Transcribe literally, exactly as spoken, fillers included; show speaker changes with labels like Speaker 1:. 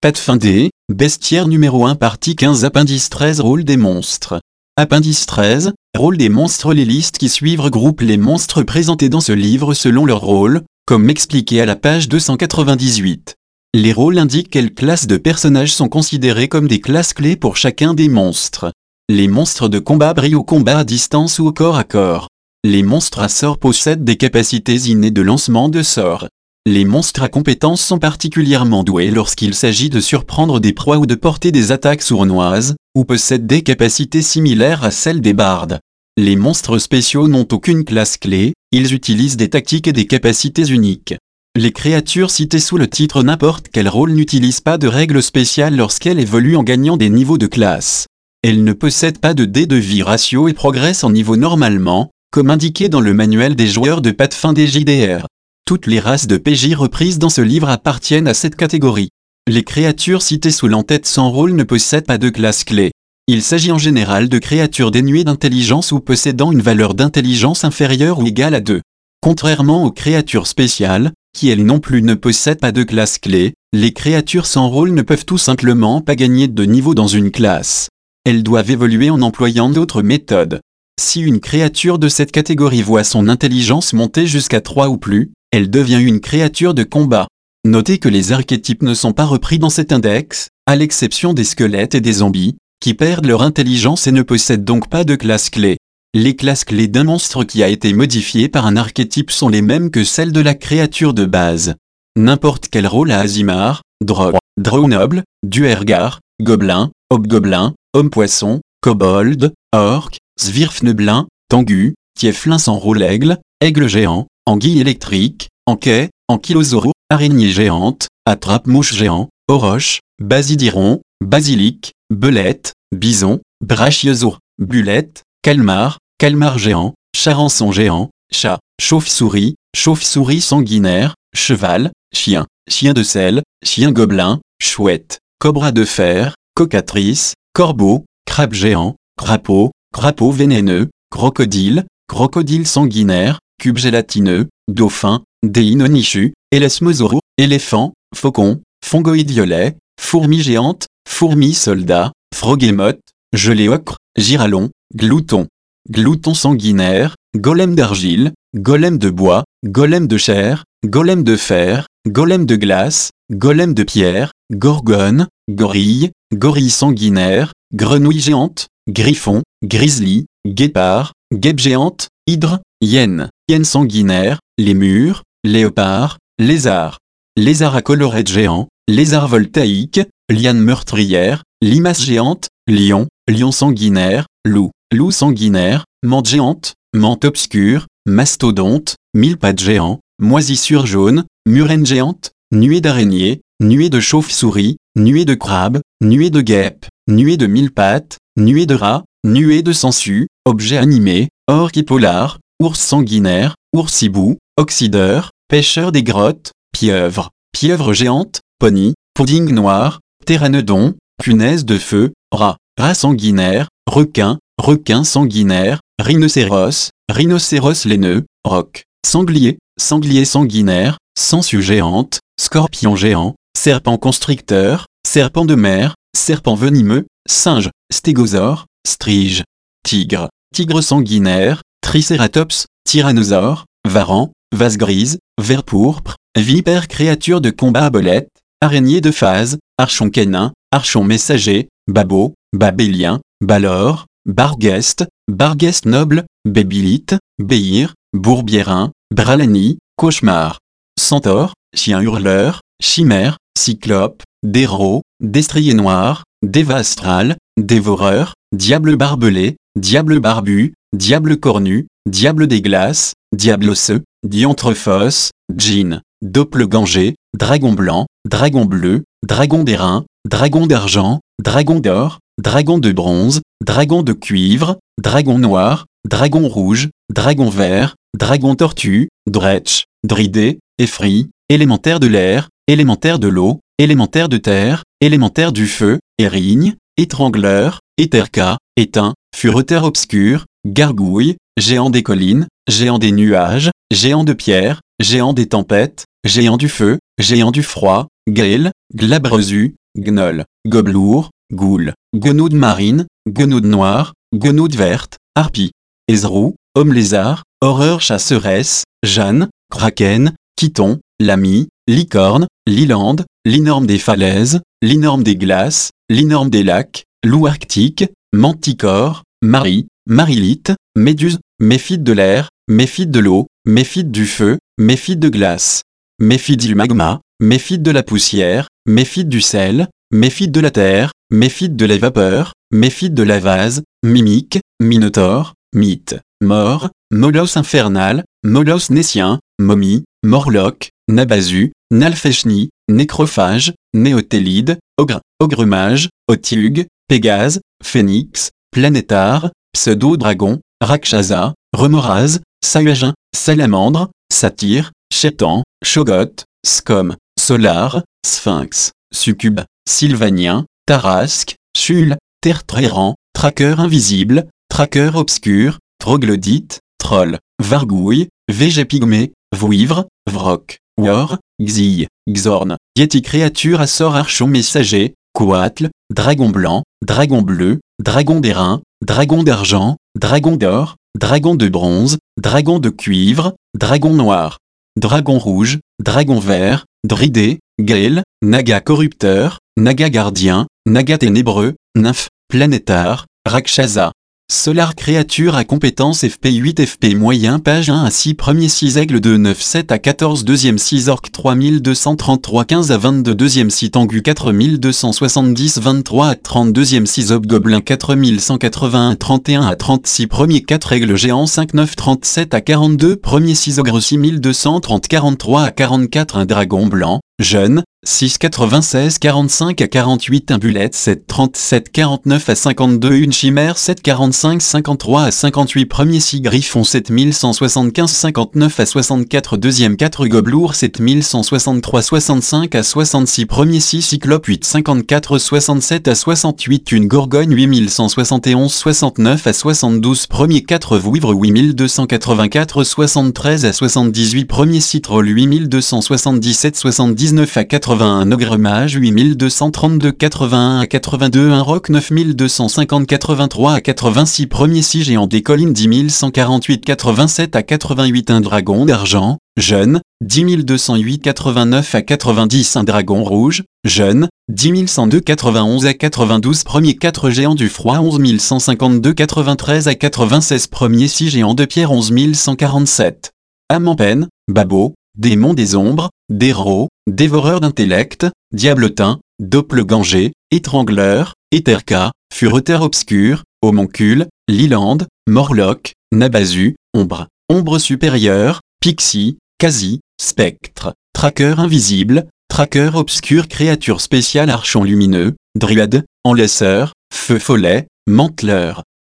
Speaker 1: Pathfinder, bestiaire numéro un partie quinze appendice treize Rôle des monstres. Appendice treize, Rôle des monstres. Les listes qui suivent regroupent les monstres présentés dans ce livre selon leur rôle, comme expliqué à la page deux cent quatre-vingt-dix-huit. Les rôles indiquent quelles classes de personnages sont considérées comme des classes clés pour chacun des monstres. Les monstres de combat brillent au combat à distance ou au corps à corps. Les monstres à sorts possèdent des capacités innées de lancement de sorts. Les monstres à compétences sont particulièrement doués lorsqu'il s'agit de surprendre des proies ou de porter des attaques sournoises, ou possèdent des capacités similaires à celles des bardes. Les monstres spéciaux n'ont aucune classe clé, ils utilisent des tactiques et des capacités uniques. Les créatures citées sous le titre n'importe quel rôle n'utilisent pas de règles spéciales lorsqu'elles évoluent en gagnant des niveaux de classe. Elles ne possèdent pas de dés de vie ratio et progressent en niveau normalement, comme indiqué dans le manuel des joueurs de Pathfinder J D R. Toutes les races de P J reprises dans ce livre appartiennent à cette catégorie. Les créatures citées sous l'entête sans rôle ne possèdent pas de classe clé. Il s'agit en général de créatures dénuées d'intelligence ou possédant une valeur d'intelligence inférieure ou égale à deux. Contrairement aux créatures spéciales, qui elles non plus ne possèdent pas de classe clé, les créatures sans rôle ne peuvent tout simplement pas gagner de niveau dans une classe. Elles doivent évoluer en employant d'autres méthodes. Si une créature de cette catégorie voit son intelligence monter jusqu'à trois ou plus, elle devient une créature de combat. Notez que les archétypes ne sont pas repris dans cet index, à l'exception des squelettes et des zombies, qui perdent leur intelligence et ne possèdent donc pas de classe clé. Les classes clés d'un monstre qui a été modifié par un archétype sont les mêmes que celles de la créature de base. N'importe quel rôle à Aasimar, Drow, Drow noble, Duergar, Gobelin, Hobgoblin, Homme-poisson, Kobold, Orc, Svirfneblin, Tengu, Tieflin sans rôle aigle, Aigle géant, Anguille électrique, Anquet, Ankylosaure, Araignée géante, Attrape-mouche géant, Oroche, Basidiron, Basilic, Belette, Bison, Brachiosaure, Bulette, Calmar, Calmar géant, Charançon géant, Chat, Chauve-souris, Chauve-souris sanguinaire, Cheval, Chien, Chien de sel, Chien gobelin, Chouette, Cobra de fer, Cocatrice, Corbeau, Crabe géant, Crapaud, Crapaud vénéneux, Crocodile, Crocodile sanguinaire, Cube gélatineux, Dauphin, Déinonichu, Élesmosaure, Éléphant, Faucon, Fongoïde violet, Fourmi géante, Fourmi soldat, Frogémote, Geléocre, Giralon, Glouton. Glouton sanguinaire, Golem d'argile, Golem de bois, Golem de chair, Golem de fer, Golem de glace, Golem de pierre, Gorgone, Gorille, Gorille sanguinaire, Grenouille géante, Griffon, Grizzly, Guépard, Guêpe géante, Hydre, Hyène, Hyène sanguinaire, Lémur, Léopard, Lézard. Lézard à collerette géant, Lézard voltaïque, Liane meurtrière, Limace géante, Lion, Lion sanguinaire, Loup, Loup sanguinaire, Mante géante, Mante obscure, Mastodonte, Mille pattes géant, Moisissure jaune, Murène géante, Nuée d'araignée, Nuée de chauve-souris, Nuée de crabe, Nuée de guêpe, Nuée de mille pattes, Nuée de rat, Nuée de sangsue, Objet animé, Orque polar, Ours sanguinaire, Ours-hibou, Oxydeur, Pêcheur des grottes, Pieuvre, Pieuvre géante, Pony, Pudding noir, Ptéranodon, Punaise de feu, Rat, Rat sanguinaire, Requin, Requin sanguinaire, Rhinocéros, Rhinocéros laineux, Roc, Sanglier, Sanglier sanguinaire, Sangsue géante, Scorpion géant, Serpent constricteur, Serpent de mer, Serpent venimeux, Singe, Stégosaure, Strige, Tigre, Tigre sanguinaire, Tricératops, Tyrannosaure, Varan, Vase grise, Ver pourpre, Vipère créature de combat à bolette, Araignée de phase, Archon canin, Archon messager, Babot, Babélien, Balor, Barguest, Barguest noble, Bébylite, Béhir, Bourbiérin, Bralani, Cauchemar. Centaure, Chien hurleur, Chimère, Cyclope, Déraut, Destrier noir, Déva astral, Dévoreur, Diable barbelé, Diable barbu, Diable cornu, Diable des glaces, Diable osseux, Dianthrephos, Djinn, Doppelganger, Dragon blanc, Dragon bleu, Dragon d'airain, Dragon d'argent, Dragon d'or, Dragon de bronze, Dragon de cuivre, Dragon noir, Dragon rouge, Dragon vert, Dragon tortue, Dretch, Dridé, Effri, élémentaire de l'air, élémentaire de l'eau, élémentaire de terre, élémentaire du feu, Érigne, étrangleur, Étherka, éteint, fureter obscur, gargouille, géant des collines, géant des nuages, géant de pierre, géant des tempêtes, géant du feu, géant du froid, Gaël, Glabrezu, gnoll, gobelour, goule, guenaude marine, guenaude noire, guenaude verte, harpie. Ezrou, homme lézard, horreur chasseresse, Jeanne, kraken, kython, lamy, licorne, liland, linorme des falaises, linorme des glaces, linorme des lacs, loup arctique, manticore, marie, marilite, méduse, méphite de l'air, méphite de l'eau, méphite du feu, méphite de glace. Méphite du magma, méphite de la poussière, méphite du sel, méphite de la terre, méphite de la vapeur, méphite de la vase, mimique, minotaure, mythe, mort, molosse infernal, molosse nessien, momie, morloc, nabazu, nalfechni, nécrophage, néotélide, ogre, ogremage, otiug, pégase, phénix, planétar, pseudo-dragon, rakshasa, remorase, sahuagin, salamandre, satyre, chétan, chogoth, scum, solar, sphinx, succube, sylvanien, tarasque, chule, terre-trérant, traqueur invisible, traqueur obscur, troglodyte, troll, vargouille, végépygmée, vouivre, vroc, wor, xille, xorn, yeti créature à sort archon messager, coatl, dragon blanc, dragon bleu, dragon d'airain, dragon d'argent, dragon d'or, dragon de bronze, dragon de cuivre, dragon noir. Dragon rouge, dragon vert, dridé, gaël, naga corrupteur, naga gardien, naga ténébreux, nymphe, planétar, rakshasa. Solar créature à compétence F P huit F P moyen page un à six premier six aigle deux neuf sept à quatorze deuxième six orc trois mille deux cent trente-trois quinze à vingt-deux deuxième six tangu quatre mille deux cent soixante-dix vingt-trois à trente deuxième six hobgoblin quatre mille cent quatre-vingt-un trente et un à trente-six premier quatre aigle géant cinq neuf trente-sept à quarante-deux premier six ogre six mille deux cent trente quarante-trois à quarante-quatre un dragon blanc, jeune, six quatre-vingt-seize quarante-cinq à quarante-huit un bullet sept trente-sept quarante-neuf à cinquante-deux une chimère sept quarante-cinq cinquante-trois à cinquante-huit premier six griffon sept mille cent soixante-quinze cinquante-neuf à soixante-quatre deuxième quatre gobelour sept mille cent soixante-trois soixante-cinq à soixante-six premier six cyclope huit cinquante-quatre soixante-sept à soixante-huit une gorgogne huit mille cent soixante et onze soixante-neuf à soixante-douze premier quatre vouivre huit mille deux cent quatre-vingt-quatre soixante-treize à soixante-dix-huit premier six troll huit mille deux cent soixante-dix-sept soixante-dix-neuf à quatre-vingt-un ogre mage huit mille deux cent trente-deux quatre-vingt-un à quatre-vingt-deux un roc neuf mille deux cent cinquante quatre-vingt-trois à quatre-vingt-six premier six géant des collines dix mille cent quarante-huit quatre-vingt-sept à quatre-vingt-huit un dragon d'argent, jeune, dix mille deux cent huit quatre-vingt-neuf à quatre-vingt-dix un dragon rouge, jeune, dix mille cent deux quatre-vingt-onze à quatre-vingt-douze premier quatre géant du froid onze mille cent cinquante-deux quatre-vingt-treize à quatre-vingt-seize premier six géant de pierre onze mille cent quarante-sept. Amanpen, Babo, démon des ombres, déro, dévoreur d'intellect, diabletin, doppelganger, étrangleur, étherka, fureter obscur, homoncule, liland, morloc, nabazu, ombre, ombre supérieure, pixie, quasi, spectre, traqueur invisible, traqueur obscur créature spéciale archon lumineux, dryade, enlaceur, feu follet, manteleur.